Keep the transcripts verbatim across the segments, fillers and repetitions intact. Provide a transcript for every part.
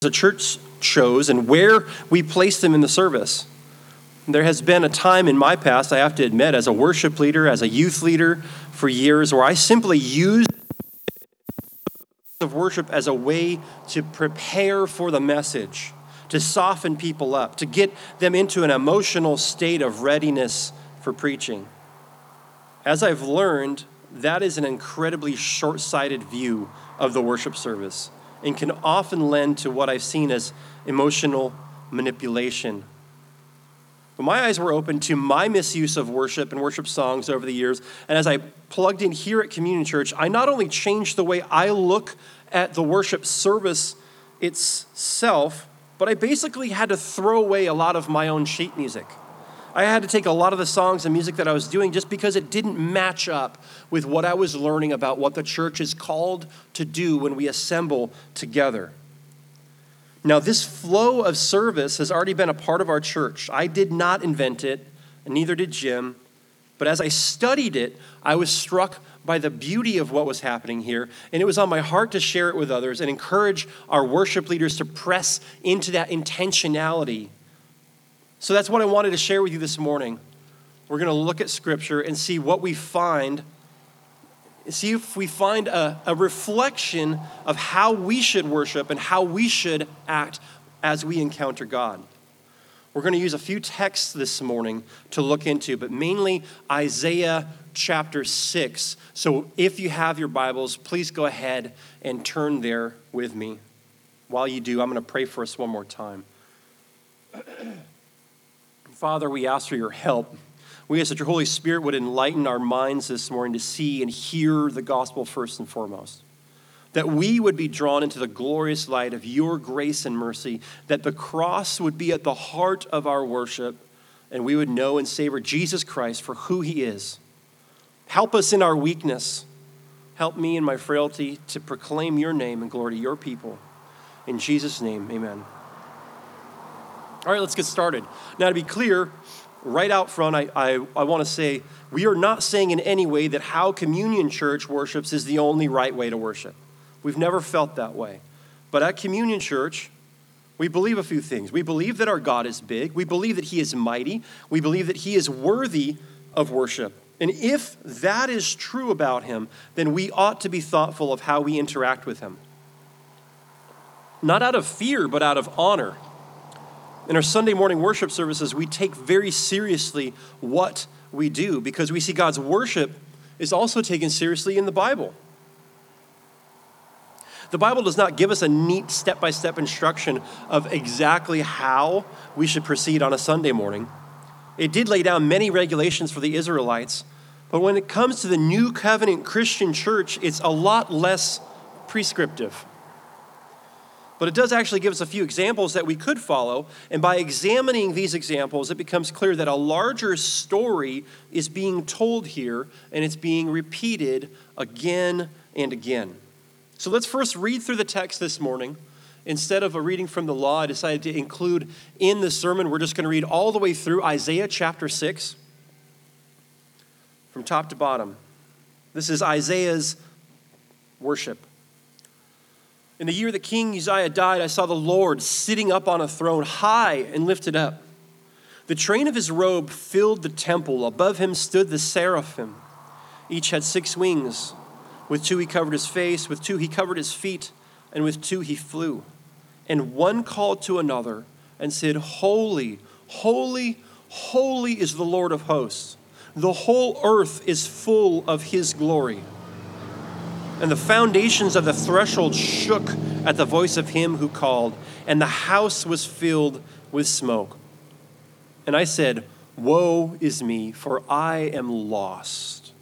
the church chose and where we place them in the service. There has been a time in my past, I have to admit, as a worship leader, as a youth leader for years, where I simply used of worship as a way to prepare for the message, to soften people up, to get them into an emotional state of readiness for preaching. As I've learned, that is an incredibly short-sighted view of the worship service and can often lend to what I've seen as emotional manipulation. But my eyes were open to my misuse of worship and worship songs over the years, and as I plugged in here at Communion Church, I not only changed the way I look at the worship service itself, but I basically had to throw away a lot of my own sheet music. I had to take a lot of the songs and music that I was doing just because it didn't match up with what I was learning about what the church is called to do when we assemble together. Now, this flow of service has already been a part of our church. I did not invent it, and neither did Jim. But as I studied it, I was struck by the beauty of what was happening here, and it was on my heart to share it with others and encourage our worship leaders to press into that intentionality. So that's what I wanted to share with you this morning. We're going to look at Scripture and see what we find, see if we find a, a reflection of how we should worship and how we should act as we encounter God. We're going to use a few texts this morning to look into, but mainly Isaiah chapter six. So if you have your Bibles, please go ahead and turn there with me. While you do, I'm going to pray for us one more time. Father, we ask for your help. We ask that your Holy Spirit would enlighten our minds this morning to see and hear the gospel first and foremost. That we would be drawn into the glorious light of your grace and mercy, that the cross would be at the heart of our worship, and we would know and savor Jesus Christ for who he is. Help us in our weakness. Help me in my frailty to proclaim your name and glory to your people. In Jesus' name, amen. All right, let's get started. Now, to be clear, right out front, I, I, I want to say we are not saying in any way that how Communion Church worships is the only right way to worship. We've never felt that way. But at Communion Church, we believe a few things. We believe that our God is big. We believe that he is mighty. We believe that he is worthy of worship. And if that is true about him, then we ought to be thoughtful of how we interact with him. Not out of fear, but out of honor. In our Sunday morning worship services, we take very seriously what we do because we see God's worship is also taken seriously in the Bible. The Bible does not give us a neat step-by-step instruction of exactly how we should proceed on a Sunday morning. It did lay down many regulations for the Israelites, but when it comes to the New Covenant Christian church, it's a lot less prescriptive. But it does actually give us a few examples that we could follow. And by examining these examples, it becomes clear that a larger story is being told here, and it's being repeated again and again. So let's first read through the text this morning. Instead of a reading from the law, I decided to include in the sermon, we're just going to read all the way through Isaiah chapter six, from top to bottom. This is Isaiah's worship. In the year that King Uzziah died, I saw the Lord sitting up on a throne, high and lifted up. The train of his robe filled the temple. Above him stood the seraphim. Each had six wings. With two he covered his face, with two he covered his feet, and with two he flew. And one called to another and said, Holy, holy, holy is the Lord of hosts. The whole earth is full of his glory. And the foundations of the threshold shook at the voice of him who called, and the house was filled with smoke. And I said, Woe is me, for I am lost.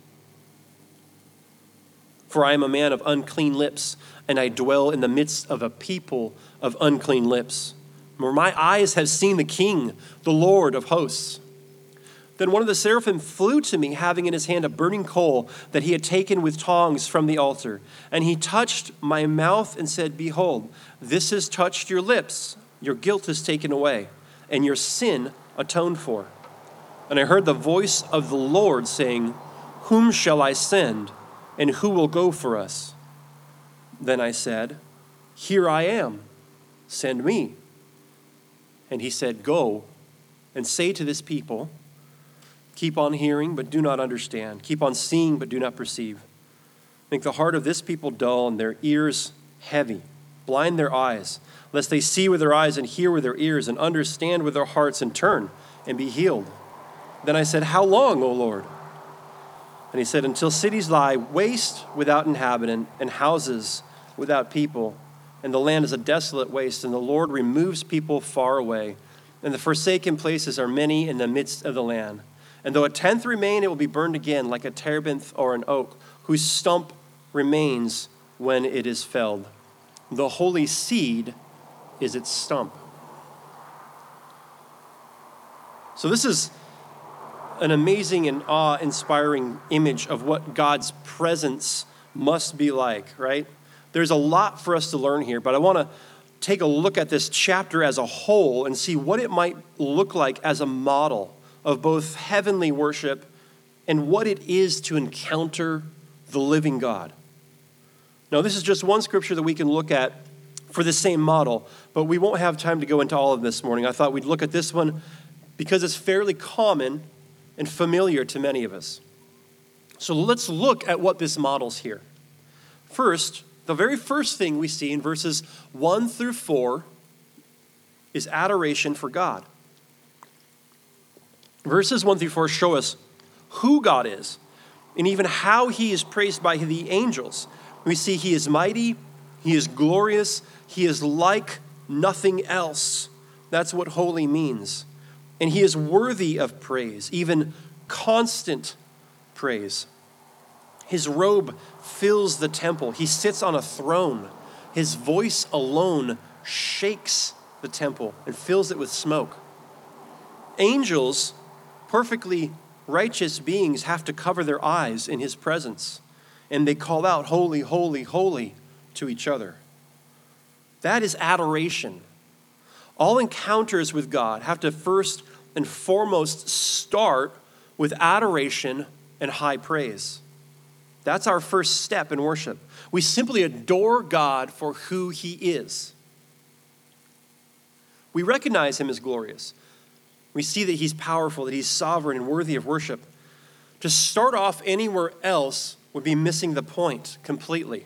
For I am a man of unclean lips, and I dwell in the midst of a people of unclean lips. For my eyes have seen the King, the Lord of hosts. Then one of the seraphim flew to me, having in his hand a burning coal that he had taken with tongs from the altar. And he touched my mouth and said, Behold, this has touched your lips. Your guilt is taken away, and your sin atoned for. And I heard the voice of the Lord saying, Whom shall I send, and who will go for us? Then I said, Here I am. send me. And he said, go and say to this people, keep on hearing, but do not understand. Keep on seeing, but do not perceive. Make the heart of this people dull and their ears heavy. Blind their eyes, lest they see with their eyes and hear with their ears and understand with their hearts and turn and be healed. Then I said, how long, O Lord? And he said, until cities lie waste without inhabitant and houses without people, and the land is a desolate waste, and the Lord removes people far away, and the forsaken places are many in the midst of the land. And though a tenth remain, it will be burned again, like a terebinth or an oak, whose stump remains when it is felled. The holy seed is its stump. So this is an amazing and awe-inspiring image of what God's presence must be like, right? There's a lot for us to learn here, but I want to take a look at this chapter as a whole and see what it might look like as a model of both heavenly worship and what it is to encounter the living God. Now, this is just one scripture that we can look at for the same model, but we won't have time to go into all of this morning. I thought we'd look at this one because it's fairly common and familiar to many of us. So let's look at what this models here. First, the very first thing we see in verses one through four is adoration for God. Verses one through four show us who God is and even how he is praised by the angels. We see he is mighty, he is glorious, he is like nothing else. That's what holy means. And he is worthy of praise, even constant praise. His robe fills the temple. He sits on a throne. His voice alone shakes the temple and fills it with smoke. Angels, perfectly righteous beings, have to cover their eyes in his presence, and they call out, holy, holy, holy, to each other. That is adoration. All encounters with God have to first and foremost start with adoration and high praise. That's our first step in worship. We simply adore God for who he is. We recognize him as glorious. We see that he's powerful, that he's sovereign and worthy of worship. To start off anywhere else would be missing the point completely.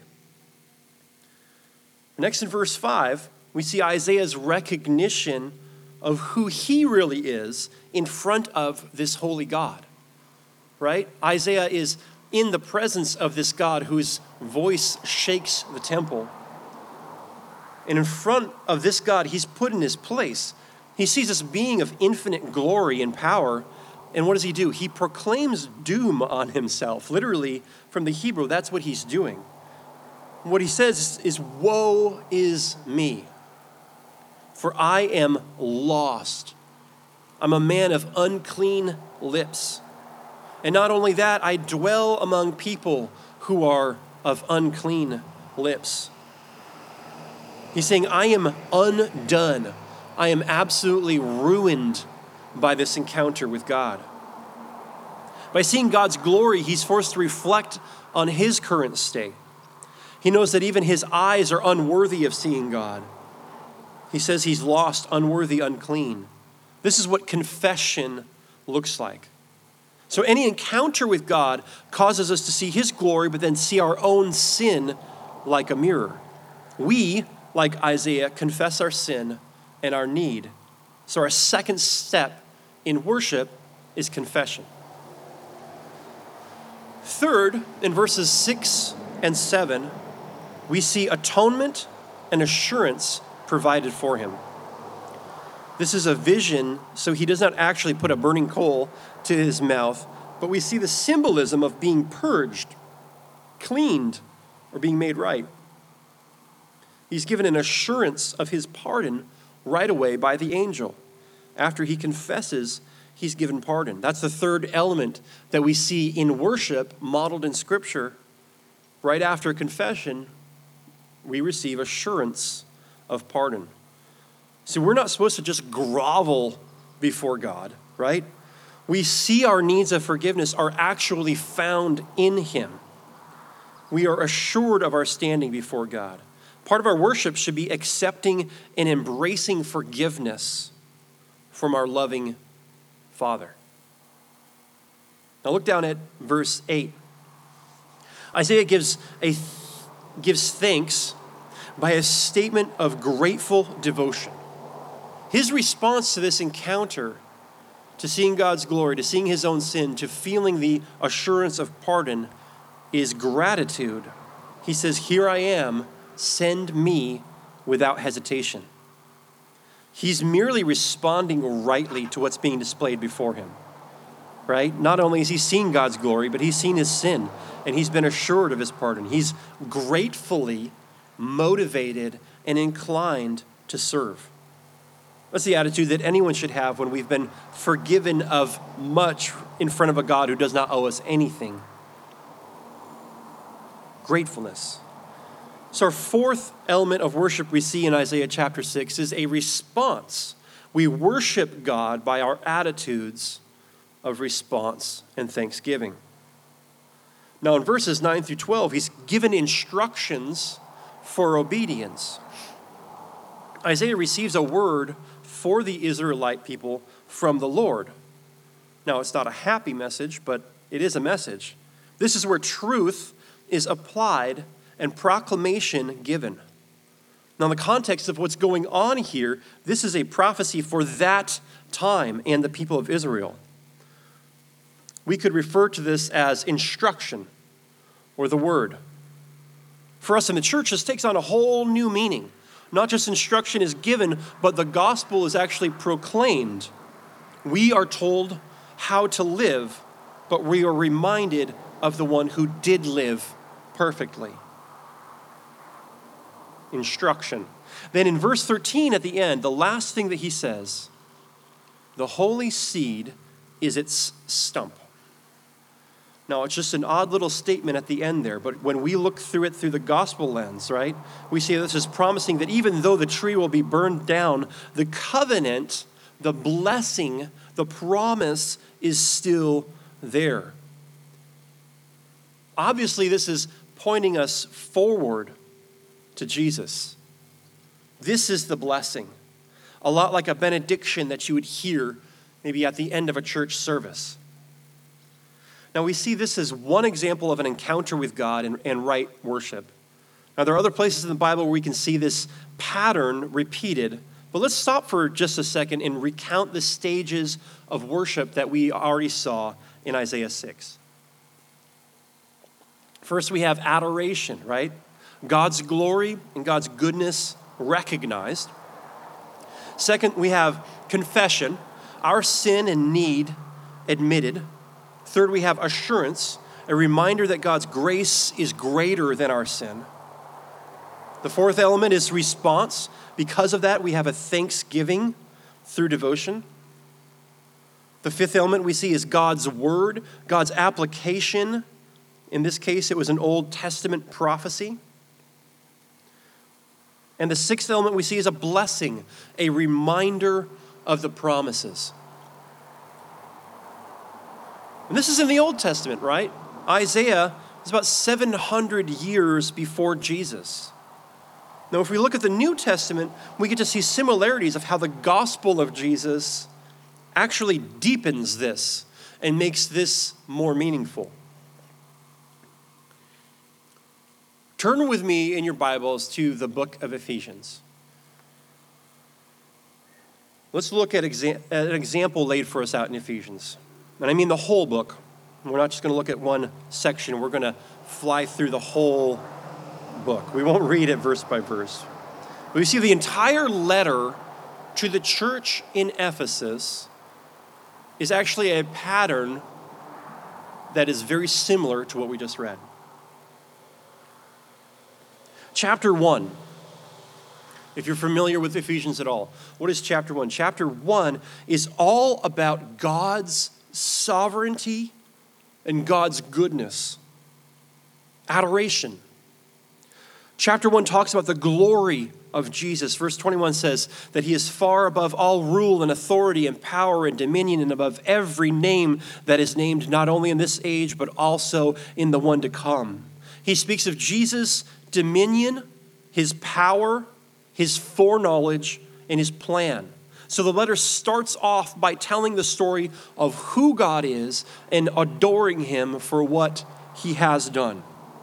Next in verse five, we see Isaiah's recognition of who he really is in front of this holy God, right? Isaiah is in the presence of this God whose voice shakes the temple. And in front of this God, he's put in his place. He sees this being of infinite glory and power. And what does he do? He proclaims doom on himself. Literally, from the Hebrew, that's what he's doing. What he says is, woe is me, for I am lost. I'm a man of unclean lips. And not only that, I dwell among people who are of unclean lips. He's saying, I am undone. I am absolutely ruined by this encounter with God. By seeing God's glory, he's forced to reflect on his current state. He knows that even his eyes are unworthy of seeing God. He says he's lost, unworthy, unclean. This is what confession looks like. So any encounter with God causes us to see his glory, but then see our own sin like a mirror. We, like Isaiah, confess our sin and our need. So our second step in worship is confession. Third, in verses six and seven, we see atonement and assurance provided for him. This is a vision, so he does not actually put a burning coal to his mouth, but we see the symbolism of being purged, cleaned, or being made right. He's given an assurance of his pardon right away by the angel. After he confesses, he's given pardon. That's the third element that we see in worship modeled in Scripture. Right after confession, we receive assurance of pardon. So we're not supposed to just grovel before God, right? We see our needs of forgiveness are actually found in him. We are assured of our standing before God. Part of our worship should be accepting and embracing forgiveness from our loving Father. Now look down at verse eight. Isaiah gives, a, gives thanks by a statement of grateful devotion. His response to this encounter, to seeing God's glory, to seeing his own sin, to feeling the assurance of pardon, is gratitude. He says, "Here I am, send me without hesitation." He's merely responding rightly to what's being displayed before him, right? Not only has he seen God's glory, but he's seen his sin, and he's been assured of his pardon. He's gratefully motivated and inclined to serve. That's the attitude that anyone should have when we've been forgiven of much in front of a God who does not owe us anything. Gratefulness. So our fourth element of worship we see in Isaiah chapter six is a response. We worship God by our attitudes of response and thanksgiving. Now in verses nine through twelve, he's given instructions for obedience. Isaiah receives a word for the Israelite people from the Lord. Now it's not a happy message, but it is a message. This is where truth is applied and proclamation given. Now, in the context of what's going on here, this is a prophecy for that time and the people of Israel. We could refer to this as instruction or the word. For us in the church, this takes on a whole new meaning. Not just instruction is given, but the gospel is actually proclaimed. We are told how to live, but we are reminded of the one who did live perfectly. Instruction. Then in verse thirteen at the end, the last thing that he says, the holy seed is its stump. Now, it's just an odd little statement at the end there, but when we look through it through the gospel lens, right, we see this is promising that even though the tree will be burned down, the covenant, the blessing, the promise is still there. Obviously, this is pointing us forward to Jesus. This is the blessing. A lot like a benediction that you would hear maybe at the end of a church service. Now we see this as one example of an encounter with God and, and right worship. Now there are other places in the Bible where we can see this pattern repeated, but let's stop for just a second and recount the stages of worship that we already saw in Isaiah six. First we have adoration, right? God's glory and God's goodness recognized. Second, we have confession, our sin and need admitted. Third, we have assurance, a reminder that God's grace is greater than our sin. The fourth element is response. Because of that, we have a thanksgiving through devotion. The fifth element we see is God's word, God's application. In this case, it was an Old Testament prophecy. And the sixth element we see is a blessing, a reminder of the promises. And this is in the Old Testament, right? Isaiah is about seven hundred years before Jesus. Now, if we look at the New Testament, we get to see similarities of how the gospel of Jesus actually deepens this and makes this more meaningful. Turn with me in your Bibles to the book of Ephesians. Let's look at, exa- at an example laid for us out in Ephesians. And I mean the whole book. We're not just going to look at one section. We're going to fly through the whole book. We won't read it verse by verse. But we see the entire letter to the church in Ephesus is actually a pattern that is very similar to what we just read. Chapter one. If you're familiar with Ephesians at all, what is chapter one? Chapter one is all about God's sovereignty and God's goodness. Adoration. Chapter one talks about the glory of Jesus. Verse twenty-one says that he is far above all rule and authority and power and dominion and above every name that is named, not only in this age, but also in the one to come. He speaks of Jesus' dominion his power, his foreknowledge, and his plan. So the letter starts off by telling the story of who God is and adoring him for what he has done.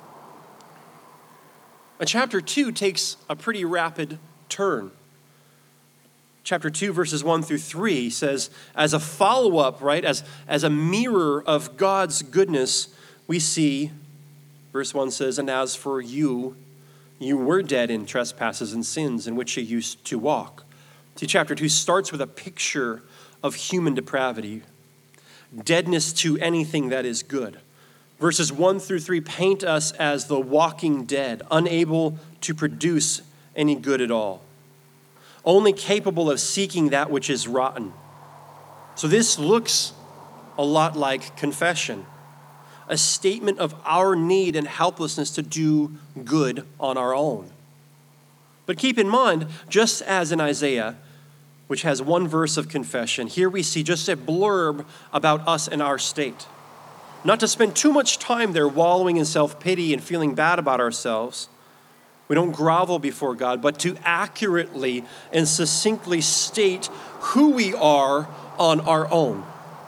And chapter two takes a pretty rapid turn. Chapter two, verses one through three says, as a follow-up, right, as, as a mirror of God's goodness, we see, verse one says, and as for you, you were dead in trespasses and sins in which you used to walk. See, chapter two starts with a picture of human depravity, deadness to anything that is good. Verses one through three paint us as the walking dead, unable to produce any good at all, only capable of seeking that which is rotten. So this looks a lot like confession, a statement of our need and helplessness to do good on our own. But keep in mind, just as in Isaiah, which has one verse of confession, here we see just a blurb about us and our state. Not to spend too much time there wallowing in self-pity and feeling bad about ourselves. We don't grovel before God, but to accurately and succinctly state who we are on our own.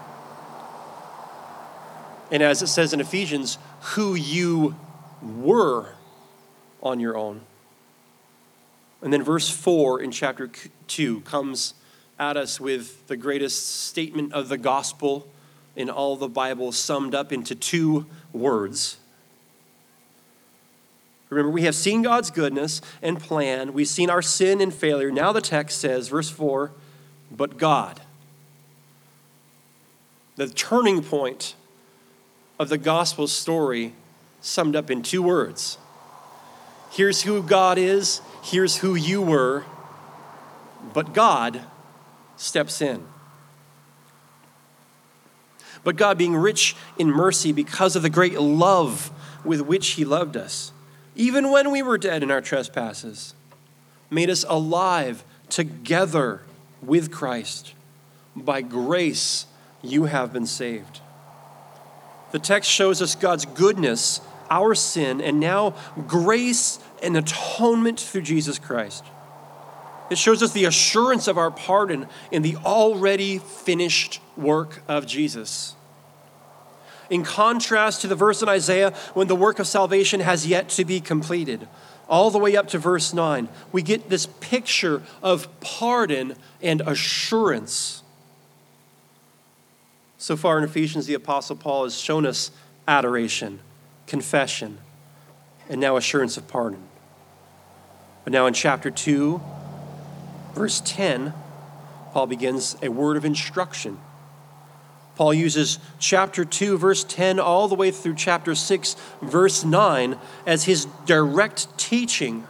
And as it says in Ephesians, who you were on your own. And then verse four in chapter two comes at us with the greatest statement of the gospel in all the Bible, summed up into two words. Remember, we have seen God's goodness and plan. We've seen our sin and failure. Now the text says, verse four, but God. The turning point of the gospel story summed up in two words. Here's who God is. Here's who you were. But God steps in. But God, being rich in mercy because of the great love with which he loved us, even when we were dead in our trespasses, made us alive together with Christ. By grace, you have been saved. The text shows us God's goodness, our sin, and now grace and atonement through Jesus Christ. It shows us the assurance of our pardon in the already finished work of Jesus. In contrast to the verse in Isaiah when the work of salvation has yet to be completed, all the way up to verse nine, we get this picture of pardon and assurance. So far in Ephesians, the Apostle Paul has shown us adoration, confession, and now assurance of pardon. But now in chapter two, verse ten, Paul begins a word of instruction. Paul uses chapter two, verse ten, all the way through chapter six, verse nine, as his direct teaching,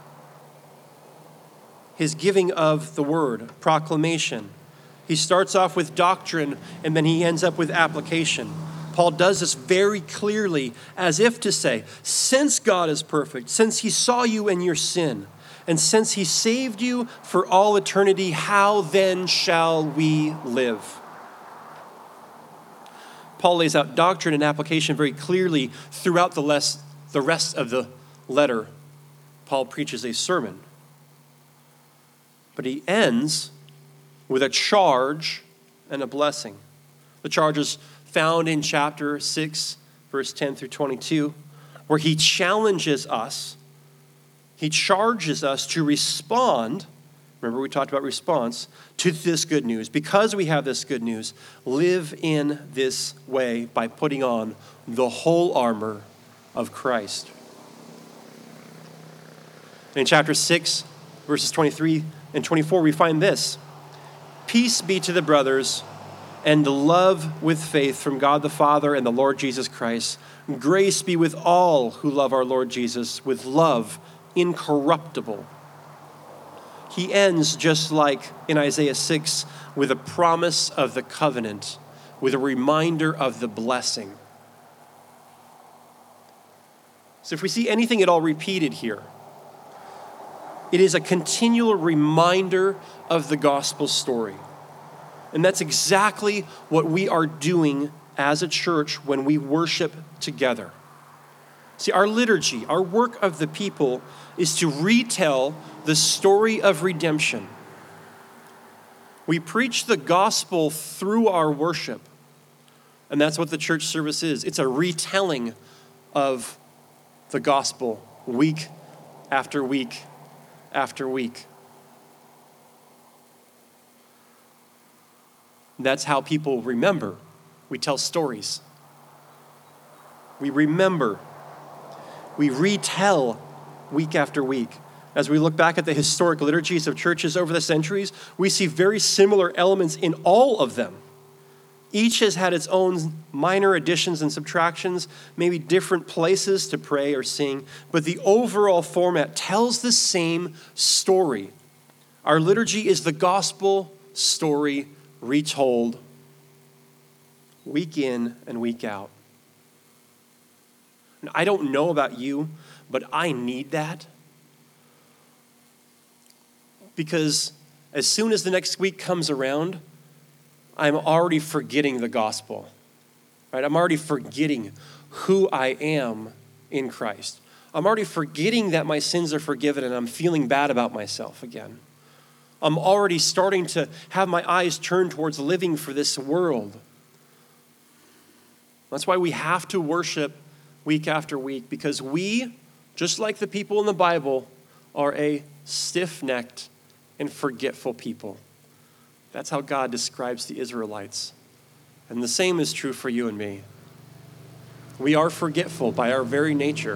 his giving of the word, proclamation. He starts off with doctrine, and then he ends up with application. Paul does this very clearly, as if to say, since God is perfect, since he saw you in your sin, and since he saved you for all eternity, how then shall we live? Paul lays out doctrine and application very clearly throughout the, less, the rest of the letter. Paul preaches a sermon. But he ends with a charge and a blessing. The charge is found in chapter six, verse ten through twenty-two, where he challenges us. He charges us to respond. Remember, we talked about response to this good news. Because we have this good news, live in this way by putting on the whole armor of Christ. In chapter six, verses twenty-three and twenty-four, we find this. Peace be to the brothers and love with faith from God the Father and the Lord Jesus Christ. Grace be with all who love our Lord Jesus with love incorruptible. He ends just like in Isaiah six with a promise of the covenant, with a reminder of the blessing. So if we see anything at all repeated here, it is a continual reminder of the gospel story. And that's exactly what we are doing as a church when we worship together. See, our liturgy, our work of the people, is to retell the story of redemption. We preach the gospel through our worship. And that's what the church service is. It's a retelling of the gospel week after week after week. That's how people remember. We tell stories. We remember. We retell week after week. As we look back at the historic liturgies of churches over the centuries, we see very similar elements in all of them. Each has had its own minor additions and subtractions, maybe different places to pray or sing, but the overall format tells the same story. Our liturgy is the gospel story retold week in and week out. And I don't know about you, but I need that. Because as soon as the next week comes around, I'm already forgetting the gospel, right? I'm already forgetting who I am in Christ. I'm already forgetting that my sins are forgiven and I'm feeling bad about myself again. I'm already starting to have my eyes turned towards living for this world. That's why we have to worship week after week, because we, just like the people in the Bible, are a stiff-necked and forgetful people. That's how God describes the Israelites. And the same is true for you and me. We are forgetful by our very nature.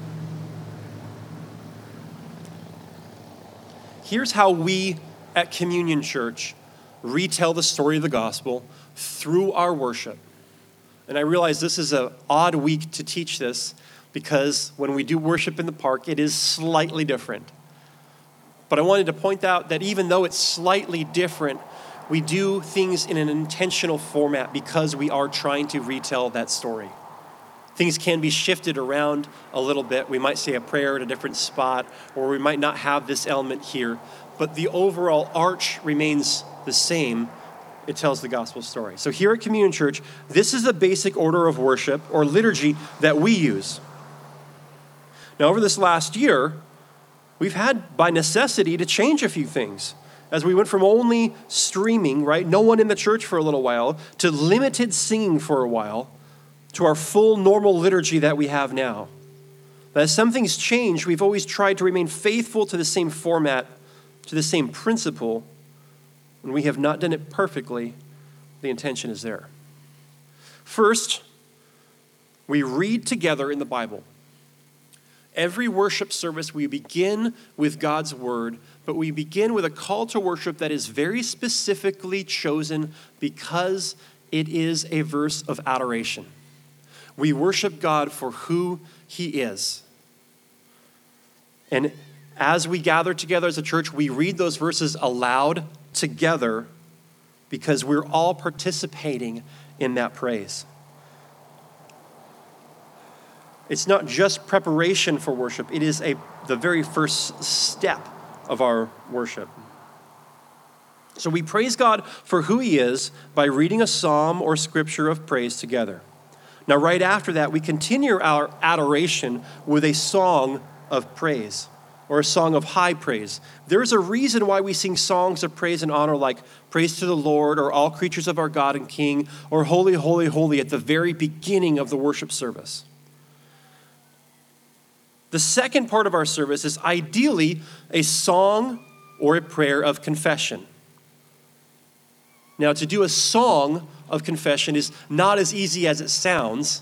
Here's how we at Communion Church retell the story of the gospel through our worship. And I realize this is an odd week to teach this, because when we do worship in the park, it is slightly different. But I wanted to point out that even though it's slightly different, we do things in an intentional format because we are trying to retell that story. Things can be shifted around a little bit. We might say a prayer at a different spot, or we might not have this element here. But the overall arch remains the same. It tells the gospel story. So here at Communion Church, this is the basic order of worship or liturgy that we use. Now, over this last year, we've had, by necessity, to change a few things. As we went from only streaming, right, no one in the church for a little while, to limited singing for a while, to our full normal liturgy that we have now. But as some things change, we've always tried to remain faithful to the same format, to the same principle. When we have not done it perfectly, the intention is there. First, we read together in the Bible. Every worship service, we begin with God's word, but we begin with a call to worship that is very specifically chosen because it is a verse of adoration. We worship God for who he is. And as we gather together as a church, we read those verses aloud together because we're all participating in that praise. It's not just preparation for worship. It is a the very first step of our worship. So we praise God for who he is by reading a psalm or scripture of praise together. Now, right after that, we continue our adoration with a song of praise or a song of high praise. There's a reason why we sing songs of praise and honor like Praise to the Lord or All Creatures of Our God and King or Holy, Holy, Holy at the very beginning of the worship service. The second part of our service is ideally a song or a prayer of confession. Now, to do a song of confession is not as easy as it sounds.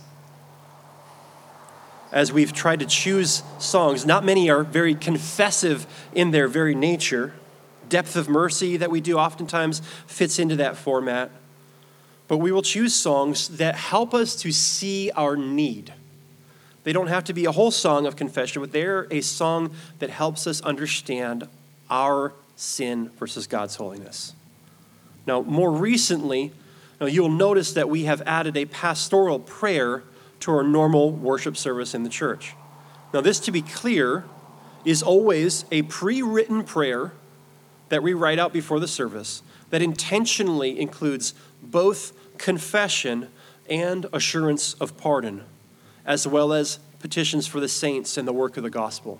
As we've tried to choose songs, not many are very confessive in their very nature. Depth of Mercy that we do oftentimes fits into that format. But we will choose songs that help us to see our need. They don't have to be a whole song of confession, but they're a song that helps us understand our sin versus God's holiness. Now, more recently, now you'll notice that we have added a pastoral prayer to our normal worship service in the church. Now, this, to be clear, is always a pre-written prayer that we write out before the service that intentionally includes both confession and assurance of pardon, as well as petitions for the saints and the work of the gospel.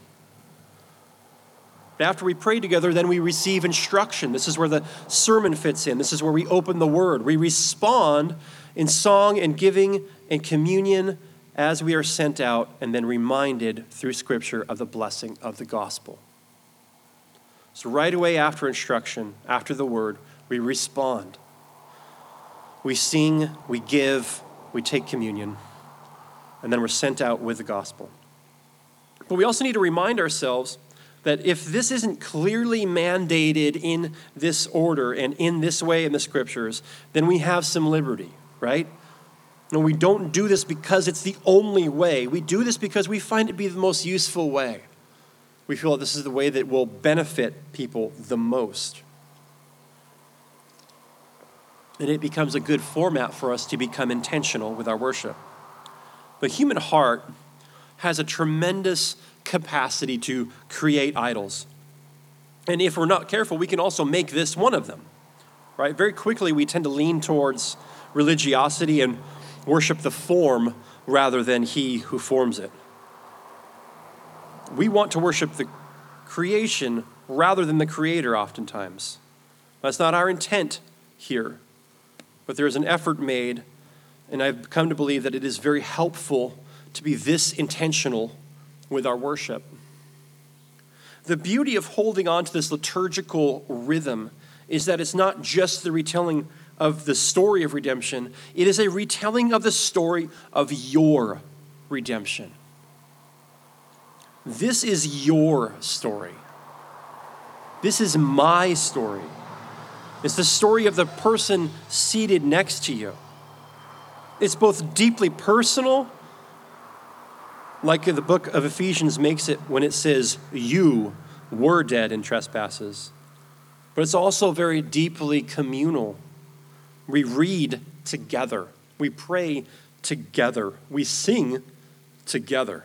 After we pray together, then we receive instruction. This is where the sermon fits in. This is where we open the word. We respond in song and giving and communion as we are sent out and then reminded through Scripture of the blessing of the gospel. So right away after instruction, after the word, we respond. We sing, we give, we take communion, and then we're sent out with the gospel. But we also need to remind ourselves that if this isn't clearly mandated in this order and in this way in the Scriptures, then we have some liberty, right? No, we don't do this because it's the only way. We do this because we find it to be the most useful way. We feel that this is the way that will benefit people the most. And it becomes a good format for us to become intentional with our worship. The human heart has a tremendous capacity to create idols. And if we're not careful, we can also make this one of them, right? Very quickly, we tend to lean towards religiosity and worship the form rather than he who forms it. We want to worship the creation rather than the creator oftentimes. That's not our intent here, but there is an effort made, and I've come to believe that it is very helpful to be this intentional with our worship. The beauty of holding on to this liturgical rhythm is that it's not just the retelling of the story of redemption, it is a retelling of the story of your redemption. This is your story. This is my story. It's the story of the person seated next to you. It's both deeply personal, like the book of Ephesians makes it when it says, you were dead in trespasses. But it's also very deeply communal. We read together. We pray together. We sing together.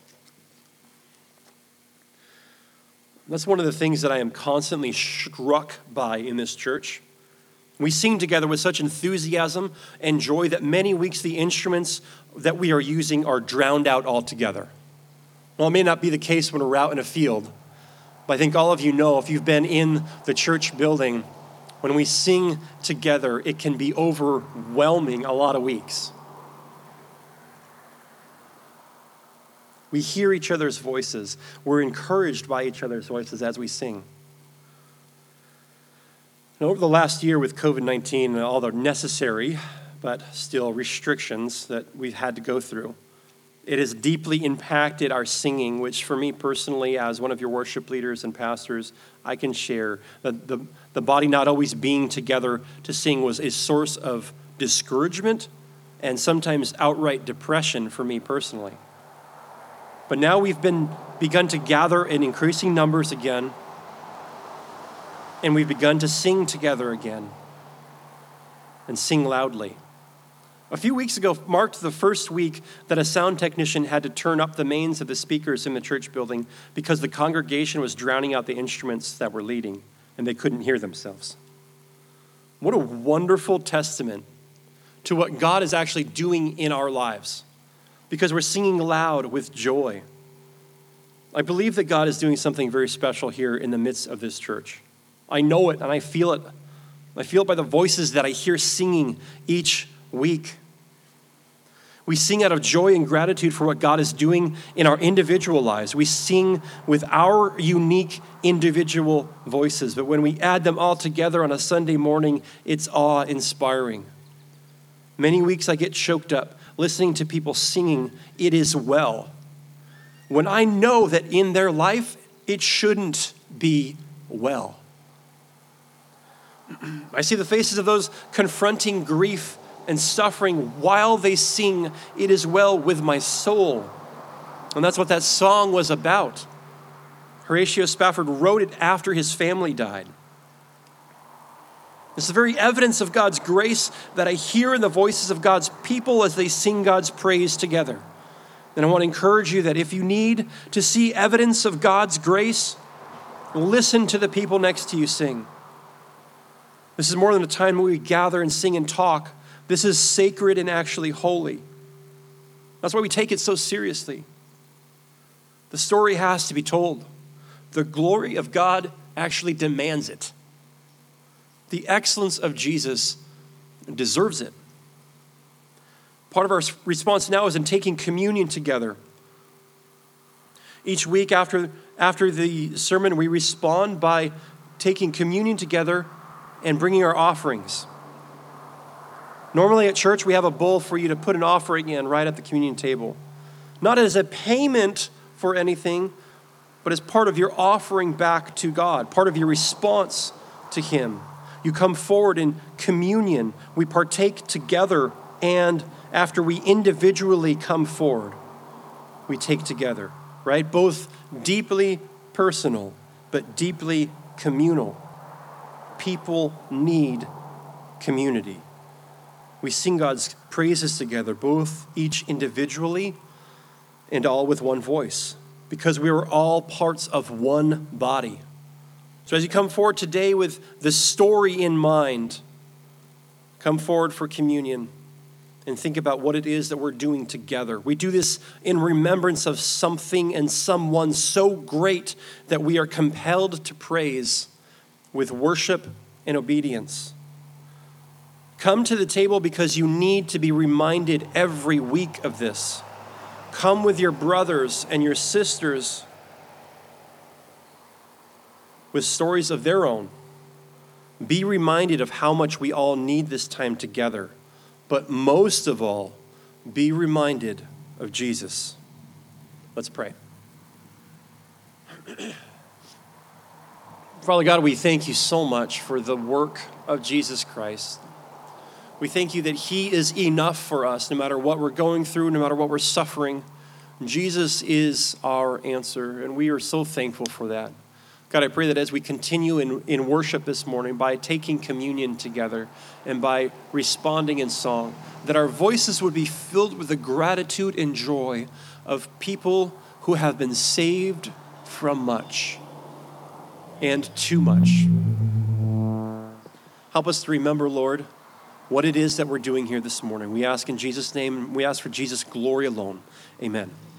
That's one of the things that I am constantly struck by in this church. We sing together with such enthusiasm and joy that many weeks the instruments that we are using are drowned out altogether. Well, it may not be the case when we're out in a field, but I think all of you know, if you've been in the church building, when we sing together, it can be overwhelming a lot of weeks. We hear each other's voices. We're encouraged by each other's voices as we sing. And over the last year with covid nineteen and all the necessary, but still restrictions that we've had to go through, it has deeply impacted our singing, which for me personally, as one of your worship leaders and pastors, I can share that the, the body not always being together to sing was a source of discouragement and sometimes outright depression for me personally. But now we've been begun to gather in increasing numbers again, and we've begun to sing together again and sing loudly. A few weeks ago marked the first week that a sound technician had to turn up the mains of the speakers in the church building because the congregation was drowning out the instruments that were leading, and they couldn't hear themselves. What a wonderful testament to what God is actually doing in our lives, because we're singing loud with joy. I believe that God is doing something very special here in the midst of this church. I know it and I feel it. I feel it by the voices that I hear singing each week. We sing out of joy and gratitude for what God is doing in our individual lives. We sing with our unique individual voices, but when we add them all together on a Sunday morning, it's awe-inspiring. Many weeks I get choked up listening to people singing, "It is well," when I know that in their life, it shouldn't be well. I see the faces of those confronting grief and suffering while they sing, "It is well with my soul." And that's what that song was about. Horatio Spafford wrote it after his family died. It's the very evidence of God's grace that I hear in the voices of God's people as they sing God's praise together. And I want to encourage you that if you need to see evidence of God's grace, listen to the people next to you sing. This is more than a time when we gather and sing and talk. This is sacred and actually holy. That's why we take it so seriously. The story has to be told. The glory of God actually demands it. The excellence of Jesus deserves it. Part of our response now is in taking communion together. Each week after, after the sermon, we respond by taking communion together and bringing our offerings. Normally at church, we have a bowl for you to put an offering in right at the communion table. Not as a payment for anything, but as part of your offering back to God, part of your response to Him. You come forward in communion. We partake together, and after we individually come forward, we take together, right? Both deeply personal, but deeply communal. People need community. We sing God's praises together, both each individually and all with one voice, because we are all parts of one body. So as you come forward today with the story in mind, come forward for communion and think about what it is that we're doing together. We do this in remembrance of something and someone so great that we are compelled to praise with worship and obedience. Come to the table because you need to be reminded every week of this. Come with your brothers and your sisters with stories of their own. Be reminded of how much we all need this time together. But most of all, be reminded of Jesus. Let's pray. Father God, we thank you so much for the work of Jesus Christ. We thank you that He is enough for us, no matter what we're going through, no matter what we're suffering. Jesus is our answer, and we are so thankful for that. God, I pray that as we continue in, in worship this morning, by taking communion together and by responding in song, that our voices would be filled with the gratitude and joy of people who have been saved from much and too much. Help us to remember, Lord, what it is that we're doing here this morning. We ask in Jesus' name, we ask for Jesus' glory alone. Amen.